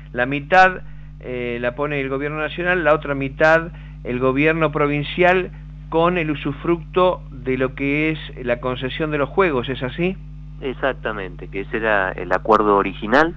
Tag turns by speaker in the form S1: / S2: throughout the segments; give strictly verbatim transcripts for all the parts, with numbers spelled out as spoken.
S1: La mitad eh, la pone el gobierno nacional, la otra mitad el gobierno provincial con el usufructo de lo que es la concesión de los juegos, ¿es así?
S2: Exactamente, que ese era el acuerdo original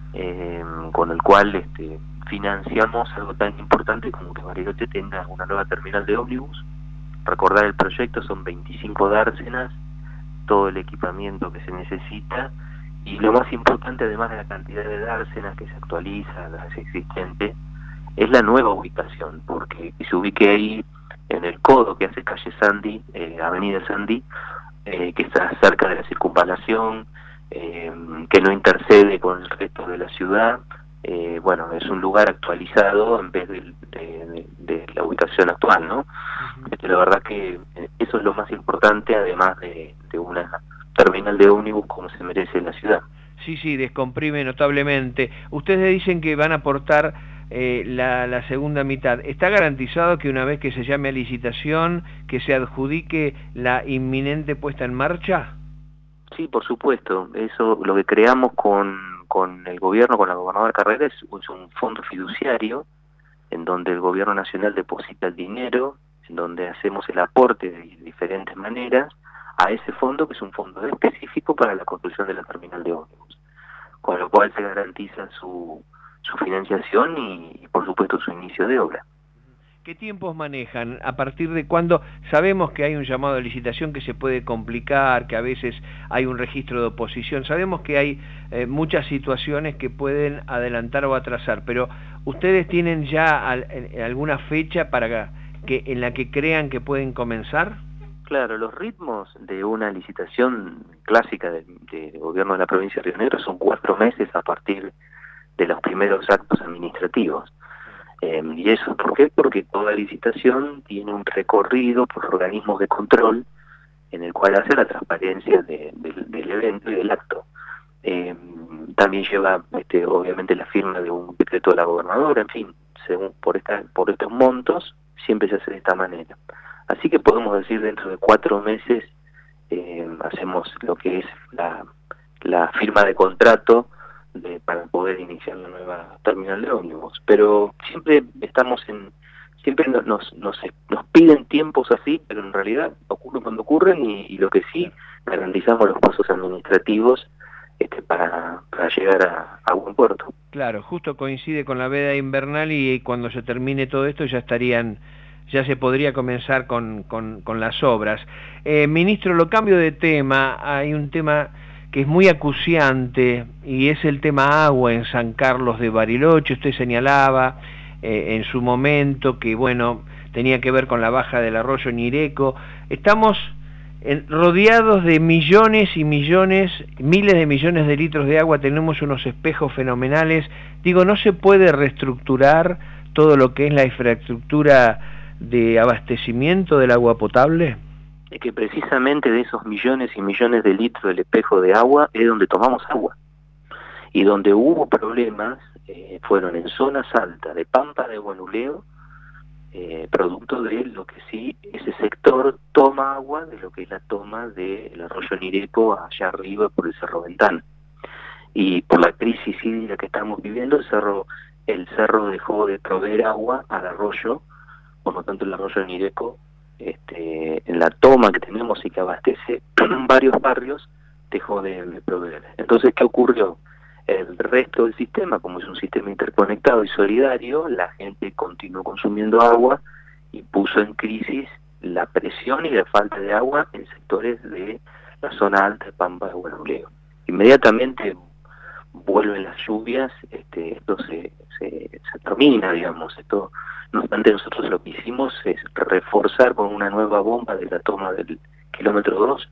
S2: eh, con el cual este, financiamos algo tan importante como que Bariloche tenga una nueva terminal de ómnibus. Recordar el proyecto, son veinticinco dársenas, todo el equipamiento que se necesita, y lo más importante, además de la cantidad de dársenas que se actualiza, las existentes, es la nueva ubicación, porque se ubique ahí en el codo que hace calle Sandy, eh, avenida Sandy, eh, que está cerca de la circunvalación, eh, que no intercede con el resto de la ciudad. Eh, bueno, es un lugar actualizado en vez de, de, de, de la ubicación actual, ¿no? Uh-huh. Este, la verdad que eso es lo más importante, además de, de una terminal de ómnibus como se merece la ciudad.
S1: Sí, sí, descomprime notablemente. Ustedes dicen que van a aportar eh, la, la segunda mitad. ¿Está garantizado que una vez que se llame a licitación, que se adjudique la inminente puesta en marcha?
S2: Sí, por supuesto. Eso, lo que creamos con, con el gobierno, con la gobernadora Carrera, es, es un fondo fiduciario en donde el gobierno nacional deposita el dinero, en donde hacemos el aporte de diferentes maneras a ese fondo, que es un fondo específico para la construcción de la terminal de ómnibus, con lo cual se garantiza su, su financiación y, y por supuesto su inicio de obra.
S1: ¿Qué tiempos manejan? ¿A partir de cuándo? Sabemos que hay un llamado de licitación que se puede complicar, que a veces hay un registro de oposición, sabemos que hay eh, muchas situaciones que pueden adelantar o atrasar, pero ¿ustedes tienen ya al, en, alguna fecha para que en la que crean que pueden comenzar?
S2: Claro, los ritmos de una licitación clásica del de, de gobierno de la provincia de Río Negro son cuatro meses a partir de los primeros actos administrativos. Eh, ¿Y eso por qué? Porque toda licitación tiene un recorrido por organismos de control en el cual hace la transparencia de, de, del evento y del acto. Eh, también lleva, este, obviamente, la firma de un decreto de la gobernadora, en fin, según por, esta, por estos montos, siempre se hace de esta manera. Así que podemos decir dentro de cuatro meses eh, hacemos lo que es la, la firma de contrato de, para poder iniciar la nueva terminal de ómnibus. Pero siempre estamos en, siempre nos, nos, nos, nos piden tiempos así, pero en realidad ocurren cuando ocurren y, y lo que sí, garantizamos los pasos administrativos este, para, para llegar a, a buen puerto.
S1: Claro, justo coincide con la veda invernal y cuando se termine todo esto ya estarían... ya se podría comenzar con, con, con las obras. Eh, ministro, lo cambio de tema, hay un tema que es muy acuciante y es el tema agua en San Carlos de Bariloche. Usted señalaba eh, en su momento que, bueno, tenía que ver con la baja del arroyo Ñireco. Estamos en, rodeados de millones y millones, miles de millones de litros de agua, tenemos unos espejos fenomenales. Digo, ¿no se puede reestructurar todo lo que es la infraestructura de abastecimiento del agua potable?
S2: Es que precisamente de esos millones y millones de litros del espejo de agua es donde tomamos agua. Y donde hubo problemas eh, fueron en zonas altas de Pampa de Guanuleo, eh, producto de lo que sí ese sector toma agua de lo que es la toma del arroyo Ñireco allá arriba por el Cerro Ventana. Y por la crisis hídrica que estamos viviendo, el cerro, el cerro dejó de proveer agua al arroyo. Por lo tanto, el arroyo Ñireco, este, en la toma que tenemos y que abastece varios barrios, dejó de, de proveer. Entonces, ¿qué ocurrió? El resto del sistema, como es un sistema interconectado y solidario, la gente continuó consumiendo agua y puso en crisis la presión y la falta de agua en sectores de la zona alta de Pampa de Guanuleo. Inmediatamente vuelven las lluvias, este, esto se, se, se termina, digamos, esto... No obstante, nosotros lo que hicimos es reforzar con una nueva bomba de la toma del kilómetro dos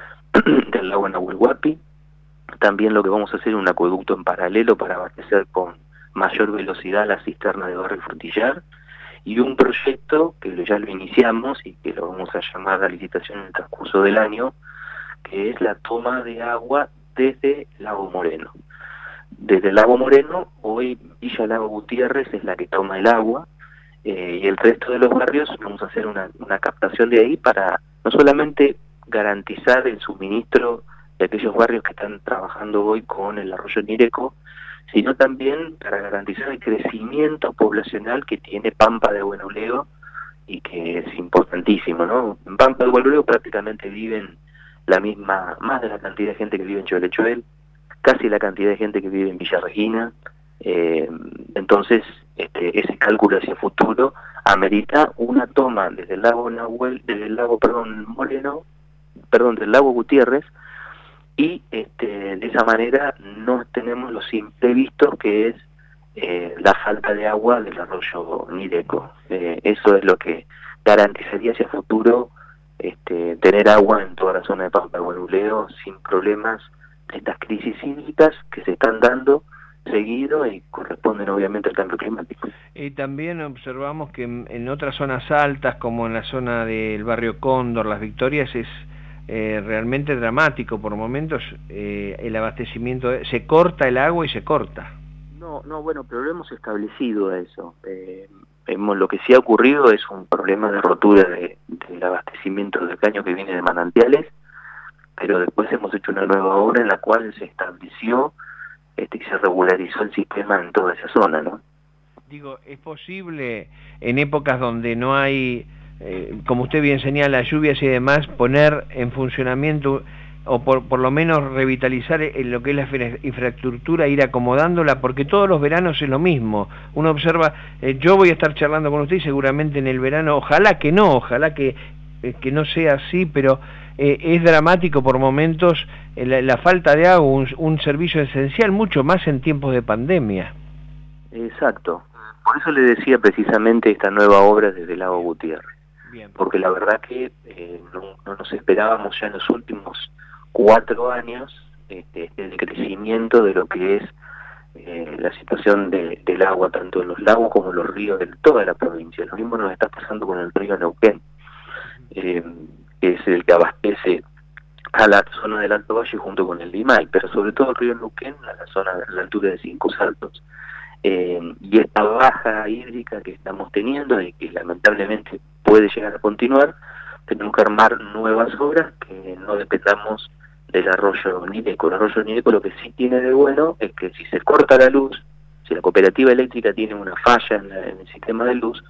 S2: del lago Nahuel Huapi. También lo que vamos a hacer es un acueducto en paralelo para abastecer con mayor velocidad la cisterna de Barrio Frutillar, y un proyecto que ya lo iniciamos y que lo vamos a llamar a licitación en el transcurso del año, que es la toma de agua desde Lago Moreno. Desde Lago Moreno, hoy Villa Lago Gutiérrez es la que toma el agua, Eh, y el resto de los barrios vamos a hacer una, una captación de ahí para no solamente garantizar el suministro de aquellos barrios que están trabajando hoy con el arroyo Ñireco, sino también para garantizar el crecimiento poblacional que tiene Pampa de Huenuleo y que es importantísimo, ¿no? En Pampa de Huenuleo prácticamente viven la misma, más de la cantidad de gente que vive en Cholechuel, casi la cantidad de gente que vive en Villa Regina. Eh, entonces, este, ese cálculo hacia futuro amerita una toma desde el lago Nahuel, desde el lago, perdón, Moreno, perdón, del lago Gutiérrez, y este, de esa manera no tenemos los imprevistos que es eh, la falta de agua del arroyo Nideco. Eh, eso es lo que garantizaría hacia futuro este, tener agua en toda la zona de Pampa de Huenuleo sin problemas de estas crisis hídricas que se están dando seguido y corresponden obviamente al cambio climático.
S1: Y también observamos que en, en otras zonas altas, como en la zona del barrio Cóndor, Las Victorias, es eh, realmente dramático por momentos eh, el abastecimiento, de, se corta el agua y se corta.
S2: No, no, bueno, pero lo hemos establecido eso. Eh, hemos, lo que sí ha ocurrido es un problema de rotura de, del abastecimiento del caño que viene de manantiales, pero después hemos hecho una nueva obra en la cual se estableció este, y se regularizó el sistema en toda esa zona, ¿no?
S1: Digo, ¿es posible en épocas donde no hay, eh, como usted bien señala, lluvias y demás, poner en funcionamiento o por, por lo menos revitalizar lo que es la infraestructura, ir acomodándola, porque todos los veranos es lo mismo? Uno observa, eh, yo voy a estar charlando con usted y seguramente en el verano, ojalá que no, ojalá que, eh, que no sea así, pero eh, es dramático por momentos eh, la, la falta de agua, un, un servicio esencial, mucho más en tiempos de pandemia.
S2: Exacto. Por eso le decía precisamente esta nueva obra desde el lago Gutiérrez. Bien. Porque la verdad que eh, no, no nos esperábamos ya en los últimos cuatro años este, el crecimiento de lo que es eh, la situación de, del agua, tanto en los lagos como en los ríos de toda la provincia. Lo mismo nos está pasando con el río Neuquén, eh, que es el que abastece a la zona del Alto Valle junto con el Limal, pero sobre todo el río Neuquén a la zona a la altura de Cinco Saltos. Eh, y esta baja hídrica que estamos teniendo y que lamentablemente puede llegar a continuar, tenemos que armar nuevas obras que no dependamos del arroyo Nideco. El arroyo Nideco lo que sí tiene de bueno es que si se corta la luz, si la cooperativa eléctrica tiene una falla en, la, en el sistema de luz,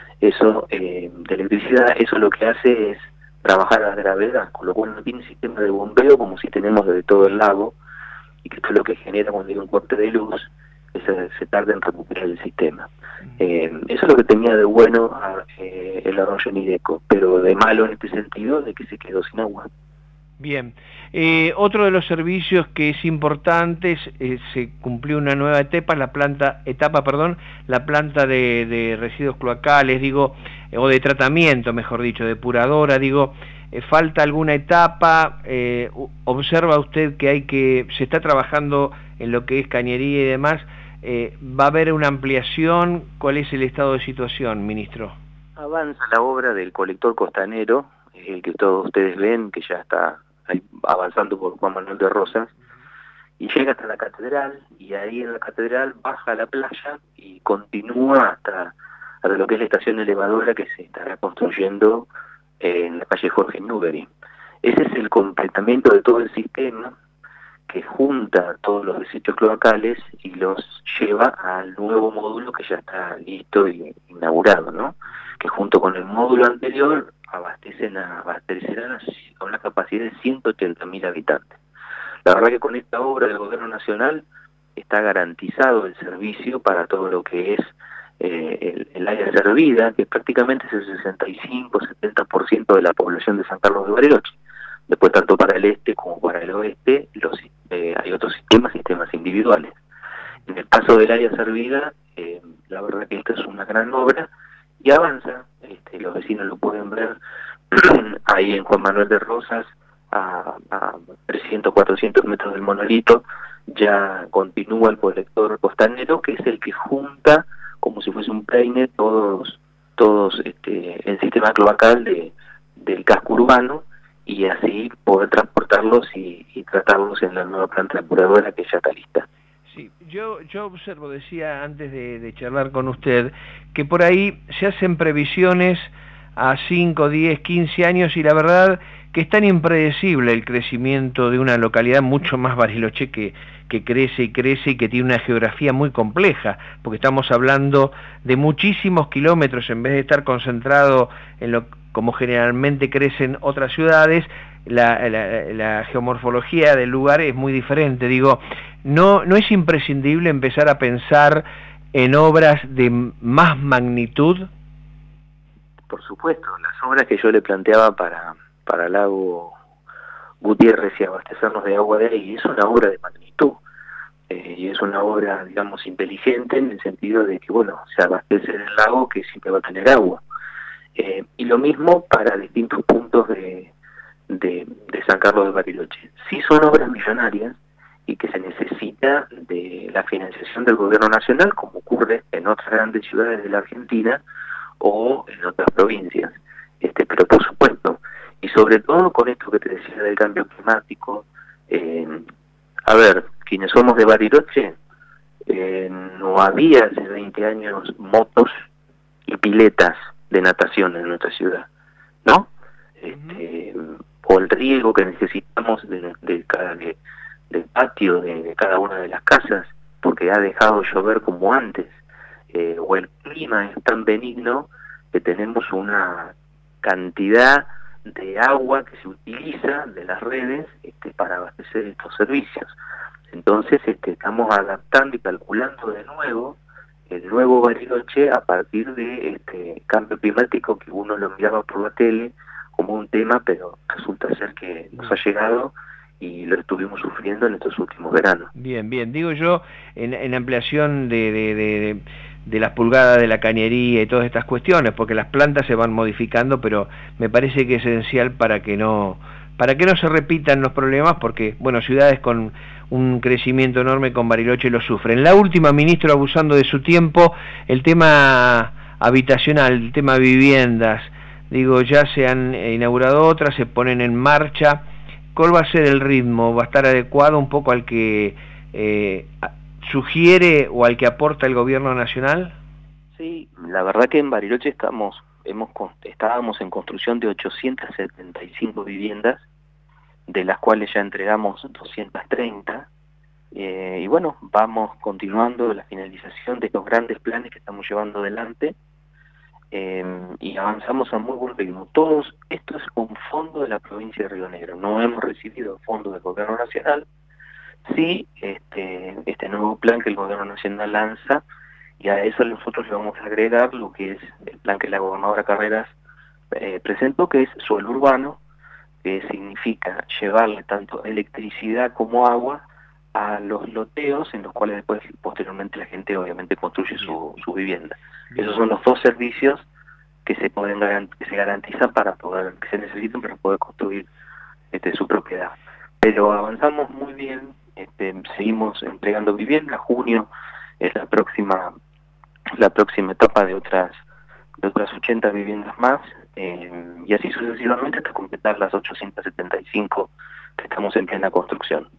S2: eso eh, de electricidad, eso lo que hace es trabajar a gravedad, con lo cual no tiene sistema de bombeo como si tenemos desde todo el lago, y que esto es lo que genera cuando hay un corte de luz, que se, se tarda en recuperar el sistema. Eh, eso es lo que tenía de bueno a, eh, el arroyo Nideco, pero de malo en este sentido de que se quedó sin agua.
S1: Bien, eh, otro de los servicios que es importante, eh, se cumplió una nueva etapa, la planta, etapa, perdón, la planta de, de residuos cloacales, digo, eh, o de tratamiento, mejor dicho, depuradora, digo, eh, falta alguna etapa, eh, observa usted que hay que, se está trabajando en lo que es cañería y demás, eh, ¿va a haber una ampliación? ¿Cuál es el estado de situación, ministro?
S2: Avanza la obra del colector costanero, el que todos ustedes ven, que ya está ahí avanzando por Juan Manuel de Rosas, y llega hasta la catedral, y ahí en la catedral baja a la playa y continúa hasta, hasta lo que es la estación elevadora que se estará construyendo en la calle Jorge Newbery. Ese es el completamiento de todo el sistema que junta todos los desechos cloacales y los lleva al nuevo módulo que ya está listo y inaugurado, ¿no? Que junto con el módulo anterior abastecen a, abastecerán a una capacidad de ciento ochenta mil habitantes. La verdad que con esta obra del Gobierno Nacional está garantizado el servicio para todo lo que es eh, el, el área servida, que prácticamente es el sesenta y cinco a setenta por ciento de la población de San Carlos de Bariloche. Después, tanto para el este como para el oeste, los, eh, hay otros sistemas, sistemas individuales. En el caso del área servida, eh, la verdad que esta es una gran obra y avanza. Este, los vecinos lo pueden ver ahí en Juan Manuel de Rosas, a, a trescientos, cuatrocientos metros del monolito, ya continúa el colector costanero, que es el que junta, como si fuese un peine, todos, todos este, el sistema cloacal de, del casco urbano, y así poder transportarlos y, y tratarlos en la nueva planta depuradora que ya está lista.
S1: Sí, yo, yo observo, decía antes de, de charlar con usted, que por ahí se hacen previsiones a cinco, diez, quince años y la verdad que es tan impredecible el crecimiento de una localidad mucho más Bariloche que, que crece y crece y que tiene una geografía muy compleja, porque estamos hablando de muchísimos kilómetros, en vez de estar concentrado en lo como generalmente crecen otras ciudades, la, la, la geomorfología del lugar es muy diferente. Digo, no, no es imprescindible empezar a pensar en obras de más magnitud.
S2: Por supuesto, las obras que yo le planteaba para, para el lago Gutiérrez y abastecernos de agua de ahí, es una obra de magnitud, eh, y es una obra, digamos, inteligente en el sentido de que, bueno, se abastece del lago que siempre va a tener agua. Eh, y lo mismo para distintos puntos de, de, de San Carlos de Bariloche. Sí son obras millonarias y que se necesita de la financiación del gobierno nacional, como ocurre en otras grandes ciudades de la Argentina o en otras provincias. Este, pero por supuesto, y sobre todo con esto que te decía del cambio climático, eh, a ver, quienes somos de Bariloche, eh, no había hace veinte años motos y piletas de natación en nuestra ciudad, ¿no? Este, o el riego que necesitamos de, de cada, de, del patio de, de cada una de las casas, porque ha dejado llover como antes, eh, o el clima es tan benigno que tenemos una cantidad de agua que se utiliza de las redes este, para abastecer estos servicios. Entonces este, estamos adaptando y calculando de nuevo el nuevo Bariloche a partir de este cambio climático que uno lo miraba por la tele como un tema, pero resulta ser que nos ha llegado y lo estuvimos sufriendo en estos últimos veranos.
S1: Bien, bien, digo yo, en, en ampliación de, de, de, de las pulgadas de la cañería y todas estas cuestiones, porque las plantas se van modificando, pero me parece que es esencial para que no, para que no se repitan los problemas, porque, bueno, ciudades con un crecimiento enorme con Bariloche lo sufren. La última, ministro, abusando de su tiempo, el tema habitacional, el tema viviendas, digo, ya se han inaugurado otras, se ponen en marcha. ¿Cuál va a ser el ritmo? ¿Va a estar adecuado un poco al que eh, sugiere o al que aporta el gobierno nacional?
S2: Sí, la verdad que en Bariloche estamos, hemos, estábamos en construcción de ochocientas setenta y cinco viviendas, de las cuales ya entregamos doscientas treinta, eh, y bueno, vamos continuando la finalización de estos grandes planes que estamos llevando adelante, eh, y avanzamos a muy buen ritmo. Todos, esto es un fondo de la provincia de Río Negro, no hemos recibido fondos del gobierno nacional, sí, este, este nuevo plan que el gobierno nacional lanza, y a eso nosotros le vamos a agregar lo que es el plan que la gobernadora Carreras eh, presentó, que es suelo urbano, que significa llevarle tanto electricidad como agua a los loteos en los cuales después posteriormente la gente obviamente construye su, su vivienda. Bien. Esos son los dos servicios que se pueden que se garantizan para poder, que se necesitan para poder construir este, su propiedad. Pero avanzamos muy bien, este, seguimos entregando vivienda. Junio es la próxima la próxima etapa de otras de otras ochenta viviendas más, eh, y así sucesivamente hasta completar las ochocientas setenta y cinco que estamos en plena construcción.